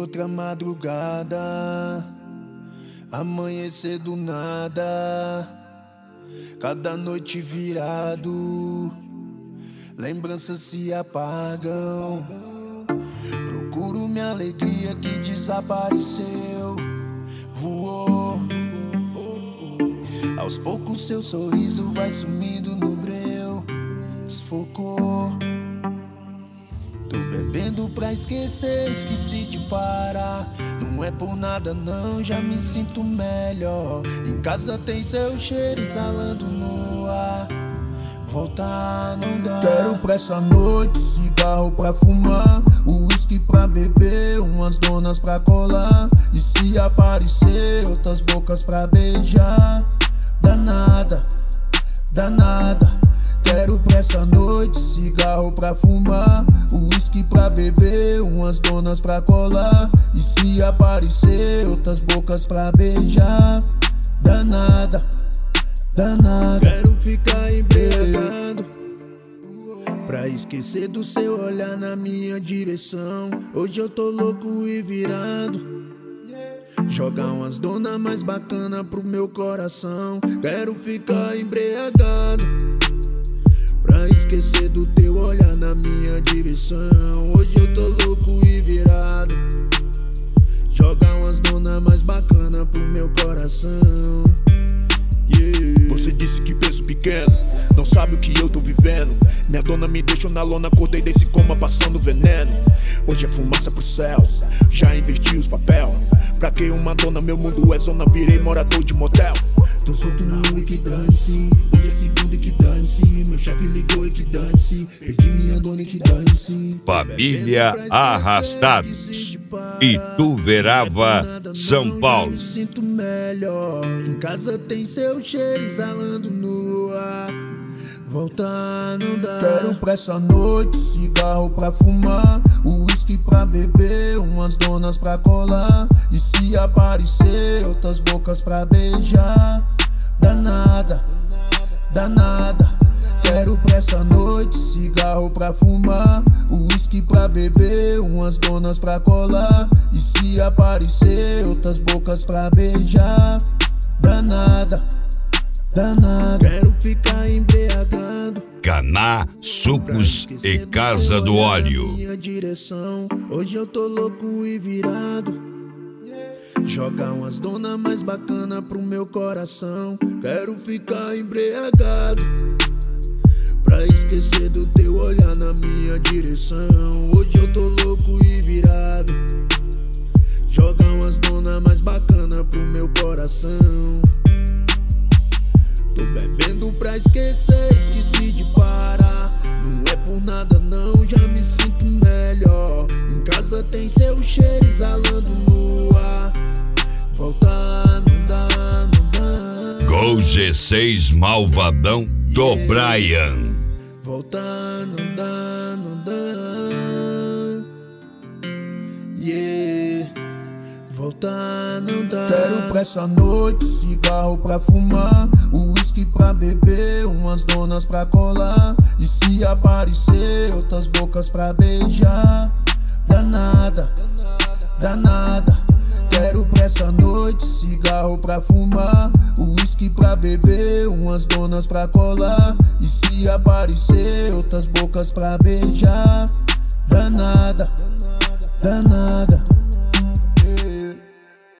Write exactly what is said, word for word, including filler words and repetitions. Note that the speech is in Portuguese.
outra madrugada, amanhecer do nada, cada noite virado, lembranças se apagam. Procuro minha alegria que desapareceu, voou. Aos poucos seu sorriso vai sumindo no breu, desfocou. Tô bebendo pra esquecer, esqueci de parar. Não é por nada não, já me sinto melhor. Em casa tem seu cheiro exalando no ar. Voltar não dá. Quero pra essa noite, cigarro pra fumar, uísque pra beber, umas donas pra colar. E se aparecer, outras bocas pra beijar. Danada, danada. Quero pra essa noite, cigarro pra fumar, uísque pra beber, umas donas pra colar. E se aparecer, outras bocas pra beijar. Danada, danada. Quero ficar embriagado, pra esquecer do seu olhar na minha direção. Hoje eu tô louco e virado, jogar umas donas mais bacana pro meu coração. Quero ficar embriagado, pra esquecer do teu olhar na minha direção. Hoje eu tô louco e virado, jogar umas donas mais bacana pro meu coração. Yeah. Você disse que penso pequeno, não sabe o que eu tô vivendo. Minha dona me deixou na lona, acordei desse coma passando veneno. Hoje é fumaça pro céu, já inverti os papel. Pra que uma dona, meu mundo é zona, virei morador de motel. Tô solto na rua e que dane-se, hoje é segunda e que dane-se. Meu chefe ligou e que dane-se, perdi minha dona e que dane-se. Família Arrastados, Ituverava, São Paulo. Me sinto melhor, em casa tem seu cheiro exalando no ar. Voltar não dá. Quero pra essa noite, cigarro pra fumar, uísque pra beber, umas donas pra colar. E se aparecer, outras bocas pra beijar. Danada, danada. Quero pra essa noite, cigarro pra fumar, uísque pra beber, umas donas pra colar. E se aparecer, outras bocas pra beijar. Danada, danada. Quero ficar embriagado, Caná, Sucos e Casa do Óleo. minha direção. Hoje eu tô louco e virado, jogar umas donas mais bacana pro meu coração. Quero ficar embriagado, pra esquecer do teu olhar na minha direção. Hoje eu tô louco e virado, jogar umas donas mais bacana pro meu coração. Tô bebendo pra esquecer, esqueci de parar. Não é por nada não, já me sinto melhor. Em casa tem seu cheiro exalando no ar. Voltar não dá, não dá. Gol G seis Malvadão do Brian. Voltar não dá, não dá. Yeah. Voltar não dá. Quero pra essa noite, cigarro pra fumar, uísque pra beber, umas donas pra colar. E se aparecer, outras bocas pra beijar. Danada, danada. Quero pra essa noite, cigarro pra fumar, uísque pra beber, umas donas pra colar. E se aparecer, outras bocas pra beijar. Danada, danada.